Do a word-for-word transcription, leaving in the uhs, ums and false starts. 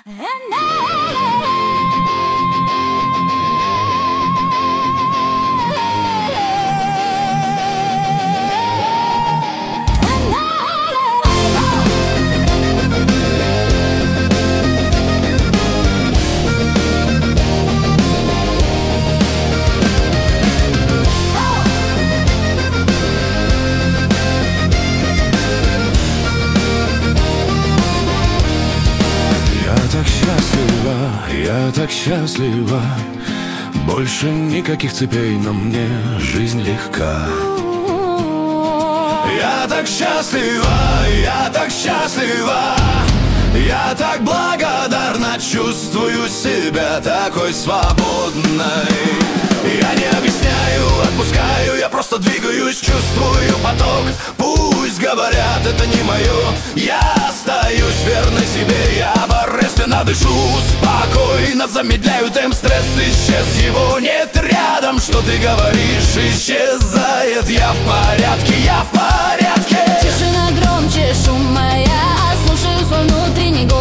Я так счастлива, больше никаких цепей, но мне жизнь легка. Я так счастлива, я так счастлива, я так благодарна, чувствую себя такой свободной. Я не объясняю, отпускаю, я просто двигаюсь, чувствую поток. Пусть говорят, это не мое, я остаюсь верной себе. Я божественно дышу, спокойно замедляю темп, стресс исчез, его нет рядом. Что ты говоришь, исчезает, я в порядке, я в порядке. Тишина громче, шум моя, слушаю свой внутренний голос.